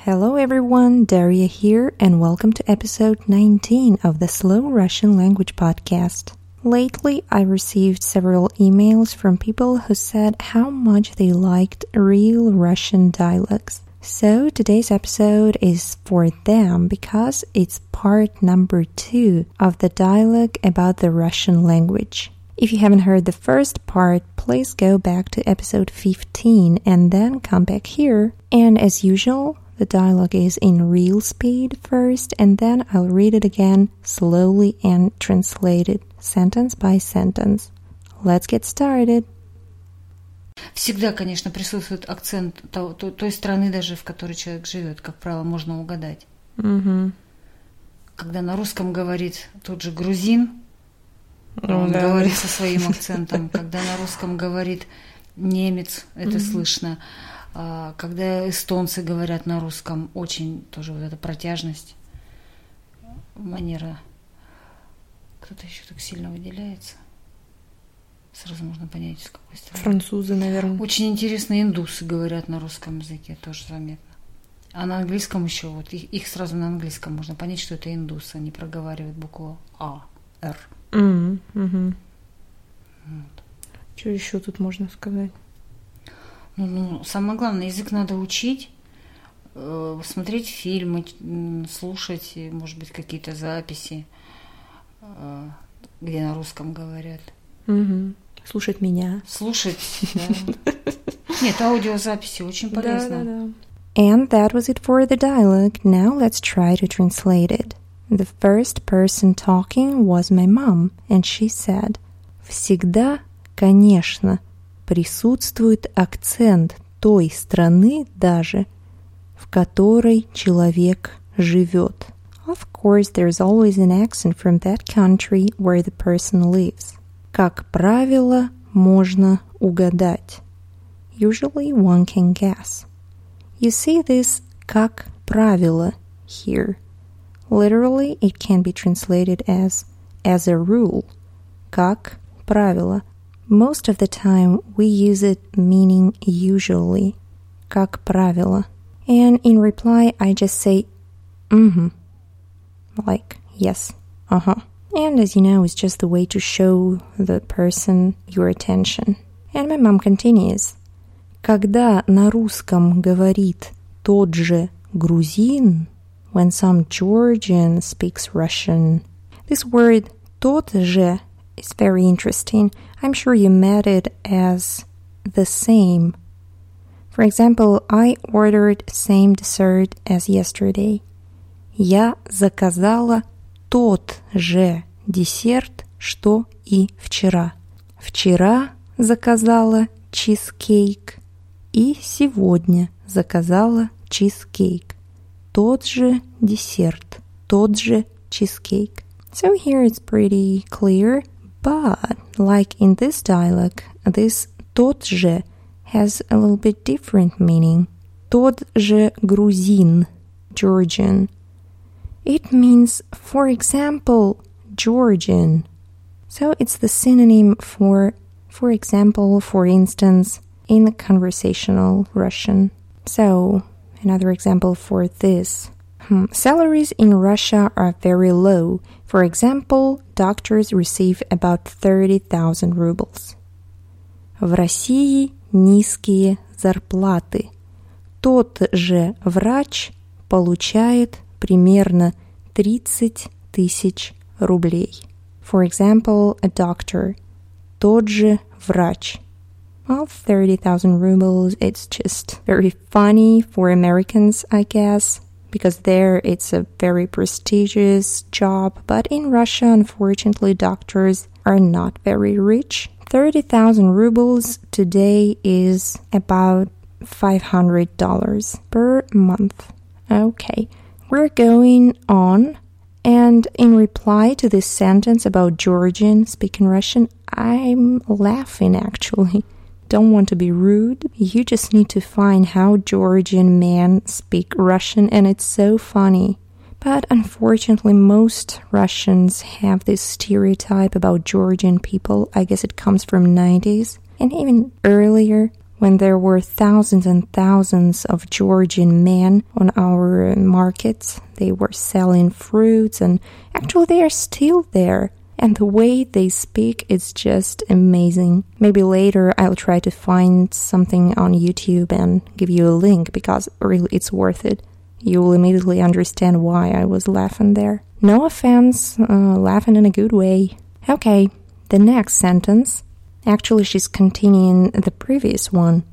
Hello everyone, Daria here, and welcome to episode 19 of the Slow Russian Language Podcast. Lately, I received several emails from people who said how much they liked real Russian dialects. So today's episode is for them because it's part number 2 of the dialogue about the Russian language. If you haven't heard the first part, please go back to episode 15 and then come back here. And as usual, the dialogue is in real speed first, and then I'll read it again slowly and translate it sentence by sentence. Let's get started. Всегда, конечно, присутствует акцент той страны, даже в которой человек живет, как правило, можно угадать. Mm-hmm. Когда на русском говорит тот же грузин, он говорит со своим акцентом. Когда на русском говорит немец, это слышно. Когда эстонцы говорят на русском, очень тоже вот эта протяжность, манера. Кто-то еще так сильно выделяется. Сразу можно понять, с какой стороны. Французы, наверное. Очень интересно, индусы говорят на русском языке, тоже заметно. А на английском еще, вот их сразу на английском можно понять, что это индусы, они проговаривают букву А, Р. Mm-hmm. Вот. Что еще тут можно сказать? Ну, самое главное, язык надо учить, смотреть фильмы, слушать, может быть, какие-то записи, где на русском говорят. Mm-hmm. Слушать меня. Слушать, да. Нет, аудиозаписи очень полезно. Да. And that was it for the dialogue. Now let's try to translate it. The first person talking was my mom, and she said, «Всегда, конечно, присутствует акцент той страны даже, в которой человек живет». Of course, there's always an accent from that country where the person lives. Как правило, можно угадать. Usually one can guess. You see this «как правило» here. Literally, it can be translated as a rule, как правило. Most of the time, we use it meaning usually, как правило. And in reply, I just say, like, yes, And as you know, it's just the way to show the person your attention. And my mom continues. Когда на русском говорит тот же грузин, when some Georgian speaks Russian. This word тот же is very interesting. I'm sure you met it as the same. For example, I ordered same dessert as yesterday. Я заказала тот же десерт, что и вчера. Вчера заказала чизкейк и сегодня заказала чизкейк. Тот же десерт, тот же cheesecake. So here it's pretty clear, but like in this dialogue, this тот же has a little bit different meaning. Тот же грузин, Georgian. It means, for example, Georgian. So it's the synonym for example, for instance, in the conversational Russian. So another example for this. Salaries in Russia are very low. For example, doctors receive about 30,000 rubles. В России низкие зарплаты. Тот же врач получает примерно 30 тысяч рублей. For example, a doctor. Тот же врач. Well, 30,000 rubles, it's just very funny for Americans, I guess, because there it's a very prestigious job. But in Russia, unfortunately, doctors are not very rich. 30,000 rubles today is about $500 per month. Okay, we're going on. And in reply to this sentence about Georgian speaking Russian, I'm laughing actually. Don't want to be rude. You just need to find how Georgian men speak Russian, and it's so funny. But unfortunately, most Russians have this stereotype about Georgian people. I guess it comes from 90s and even earlier when there were thousands and thousands of Georgian men on our markets. They were selling fruits, and actually they are still there. And the way they speak is just amazing. Maybe later I'll try to find something on YouTube and give you a link, because really it's worth it. You will immediately understand why I was laughing there. No offense, laughing in a good way. Okay, the next sentence. Actually, she's continuing the previous one.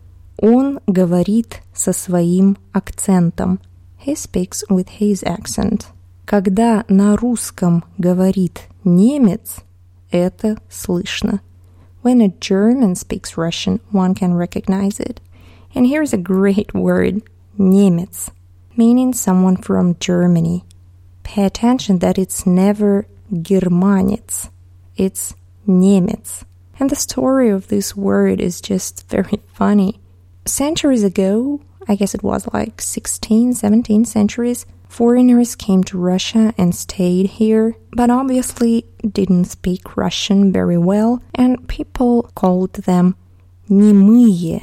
Он говорит со своим акцентом. He speaks with his accent. Когда на русском говорит немец, это слышно. When a German speaks Russian, one can recognize it. And here's a great word, немец, meaning someone from Germany. Pay attention that it's never германец, it's немец. And the story of this word is just very funny. Centuries ago, I guess it was like 16th, 17th centuries, foreigners came to Russia and stayed here, but obviously didn't speak Russian very well, and people called them немые,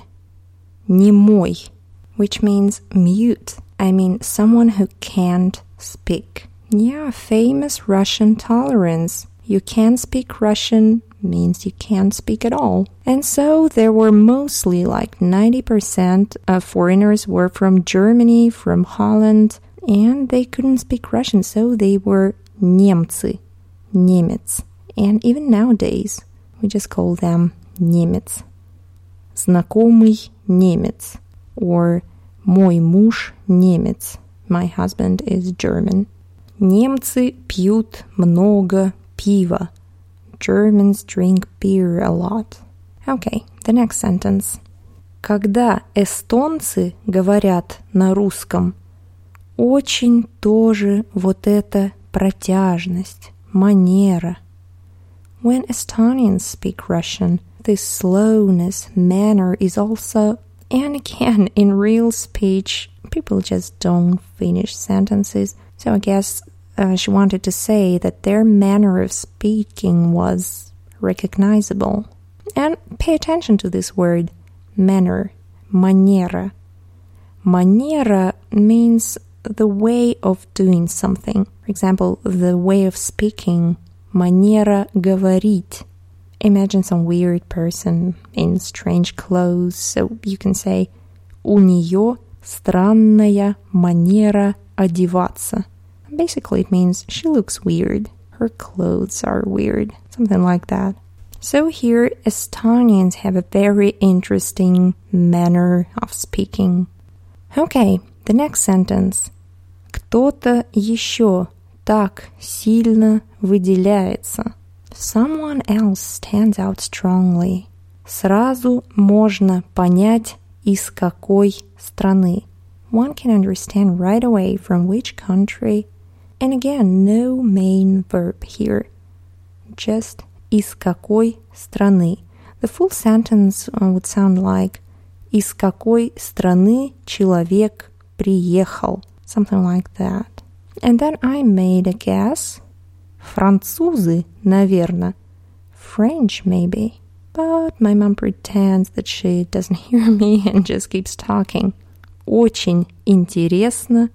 немой, which means mute. I mean, someone who can't speak. Yeah, famous Russian tolerance. You can't speak Russian means you can't speak at all. And so there were mostly like 90% of foreigners were from Germany, from Holland, and they couldn't speak Russian, so they were немцы, немец. And even nowadays, we just call them немец. Знакомый немец, or мой муж немец. My husband is German. Немцы пьют много пива. Germans drink beer a lot. Okay, the next sentence. Когда эстонцы говорят на русском, очень тоже вот эта протяжность, манера. When Estonians speak Russian, this slowness, manner is also, and again, in real speech, people just don't finish sentences. So I guess she wanted to say that their manner of speaking was recognizable. And pay attention to this word, manner, манера. Манера means the way of doing something. For example, the way of speaking, манера говорить. Imagine some weird person in strange clothes, so you can say у нее странная манера одеваться. Basically, it means she looks weird. Her clothes are weird. Something like that. So here, Estonians have a very interesting manner of speaking. Okay, the next sentence. Кто-то еще так сильно выделяется. Someone else stands out strongly. Сразу можно понять, из какой страны. One can understand right away from which country. And again, no main verb here. Just из какой страны. The full sentence would sound like из какой страны человек приехал. Something like that. And then I made a guess. Французы, наверное. French, maybe. But my mom pretends that she doesn't hear me and just keeps talking. Очень интересно.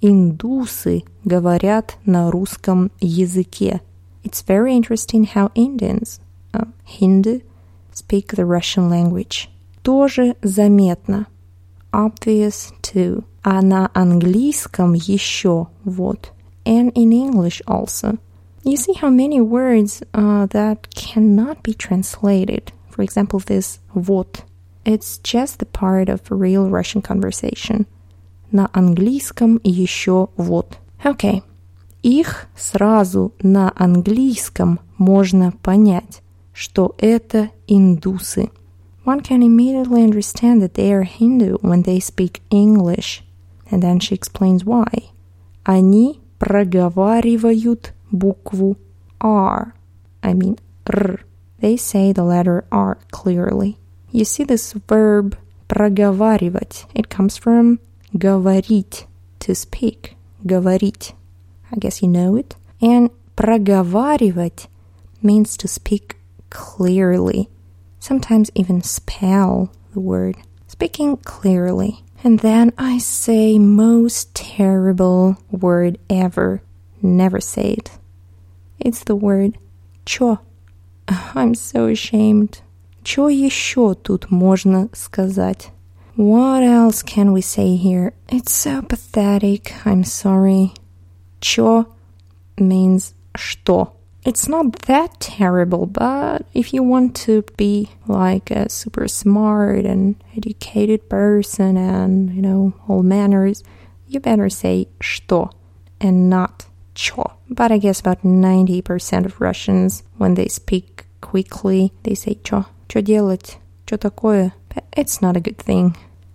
Индусы говорят на русском языке. It's very interesting how Indians, Hindu, speak the Russian language. Тоже заметно. Obvious too. А на английском еще вот. And in English also. You see how many words that cannot be translated. For example, this вот. It's just the part of real Russian conversation. На английском еще вот. Okay. Их сразу на английском можно понять, что это индусы. One can immediately understand that they are Hindu when they speak English. And then she explains why. Они проговаривают букву R. I mean R. They say the letter R clearly. You see this verb проговаривать. It comes from говорить, to speak. Говорить. I guess you know it. And проговаривать means to speak clearly. Sometimes even spell the word, speaking clearly. And then I say most terrible word ever. Never say it. It's the word «чё». I'm so ashamed. Чё еще тут можно сказать? What else can we say here? It's so pathetic. I'm sorry. «Чё» means «что». It's not that terrible, but if you want to be like a super smart and educated person and, all manners, you better say «что» and not «чё». But I guess about 90% of Russians, when they speak quickly, they say «чё». «Чё делать? Чё такое?» But it's not a good thing.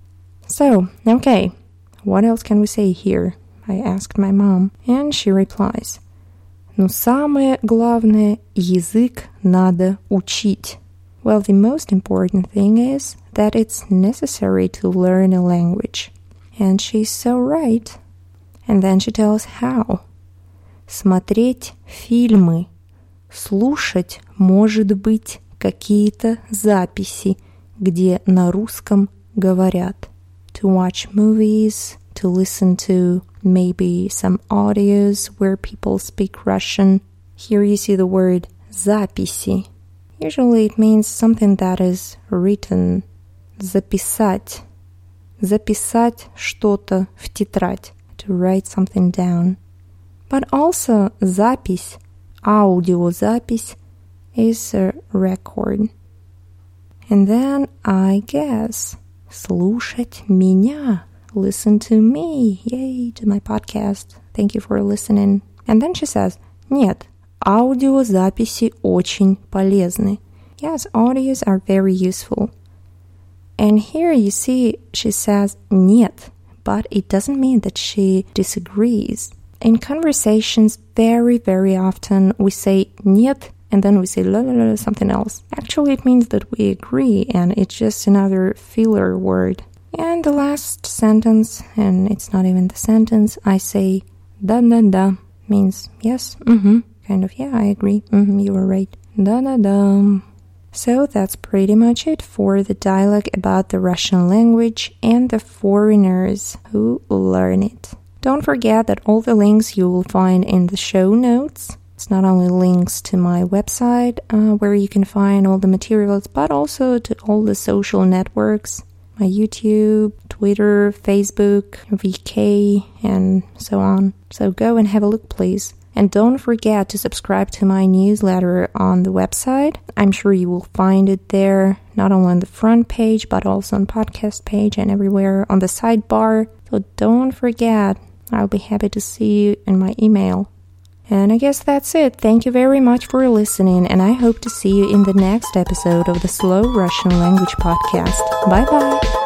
So, okay, what else can we say here? I asked my mom, and she replies, «Ну, самое главное, язык надо учить». Well, the most important thing is that it's necessary to learn a language. And she's so right. And then she tells how. Смотреть фильмы. Слушать, может быть, какие-то записи, где на русском говорят. To watch movies, to listen to maybe some audios where people speak Russian. Here you see the word записи. Usually it means something that is written. Записать. Записать что-то в тетрадь. To write something down. But also запись, аудиозапись, is a record. And then I guess слушать меня. Listen to me. Yay, to my podcast. Thank you for listening. And then she says, нет, аудиозаписи очень полезны. Yes, audios are very useful. And here you see she says нет, but it doesn't mean that she disagrees. In conversations, very, very often we say нет, and then we say la la la something else. Actually, it means that we agree, and it's just another filler word. And the last sentence, and it's not even the sentence, I say да-да-да, means yes, kind of, yeah, I agree, you were right, да-да-да. So that's pretty much it for the dialogue about the Russian language and the foreigners who learn it. Don't forget that all the links you will find in the show notes. It's not only links to my website, where you can find all the materials, but also to all the social networks. My YouTube, Twitter, Facebook, VK, and so on. So go and have a look, please. And don't forget to subscribe to my newsletter on the website. I'm sure you will find it there, not only on the front page, but also on podcast page and everywhere on the sidebar. So don't forget. I'll be happy to see you in my email. And I guess that's it. Thank you very much for listening, and I hope to see you in the next episode of the Slow Russian Language Podcast. Bye-bye!